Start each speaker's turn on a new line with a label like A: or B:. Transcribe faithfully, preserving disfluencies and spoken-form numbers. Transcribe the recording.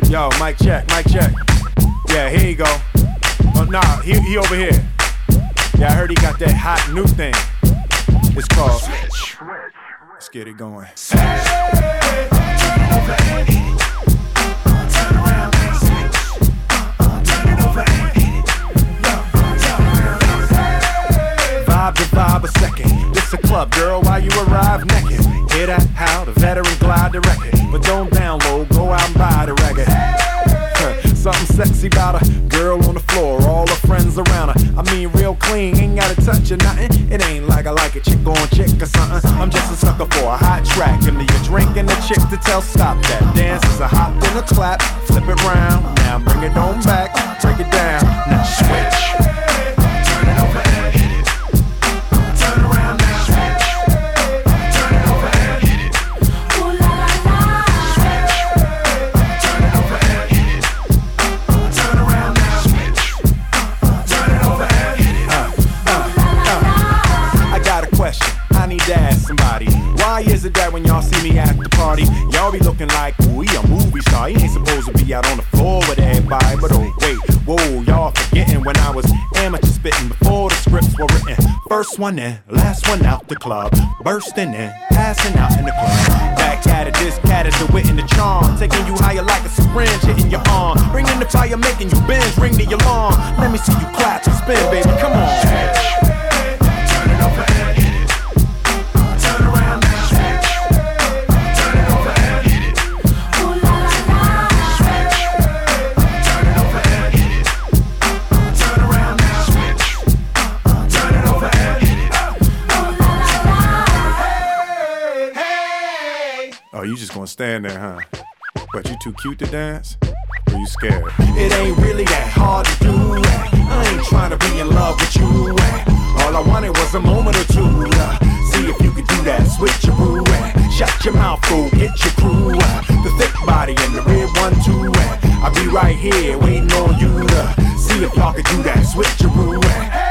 A: Yo, mic check, mic check. Yeah, here you go. Oh, nah, he, he over here. Yeah, I heard he got that hot new thing. It's called Switch. Let's get it going. Hey, turn it over and hit it. Turn around and switch. Turn it over and hit it. Yo, turn around and switch. Vibe to vibe a second. This a club, girl, while you arrive naked. Hear that? How the veteran glide the record. But don't download, go out and buy the record. Something sexy about a girl on the floor, all her friends around her. I mean, real clean, ain't gotta touch or nothing. It ain't like I like a chick on chick or something. I'm just a sucker for a hot track. Give me a drink and a chick to tell stop that. Dance is a hop and a clap. Flip it round, now bring it on back. Break it down, now switch. Turn it over and hit it. Turn around now, switch. Turn it over and hit it. Ooh la la la. Switch. Turn it over and hit it. Turn around now, switch. Turn it over and hit it. Uh, uh, uh. I got a question. I need to ask somebody. Why is it that when y'all see me at the party, y'all be looking like, ooh, he a movie star? He ain't supposed to be out on the floor with everybody. But oh, wait, whoa, y'all forgetting when I was amateur spitting before the scripts were written. First one in, last one out the club. Bursting in, passing out in the club. Back at it, this cat is the wit and the charm. Taking you higher like a syringe hitting your arm. Bringing the fire, making you bend, ring the alarm. Let me see you clap and spin, baby, come on. Turn it over and hit it. Turn around now, switch. Turn it over and hit it. Ooh la la la. Switch. Turn it over and hit it. Turn around now, switch. Turn it over and hit it. Ooh la la la. Hey, hey. Oh, you just gonna stand there, huh? But you too cute to dance? Or you scared? It ain't really that hard to do. I ain't trying to be in love with you. All I wanted was a moment or two. See if you could do that switcheroo. Shut your mouth, fool, get your crew. The thick body and the red one too. I'll be right here waiting on you to see if y'all could do that switcheroo.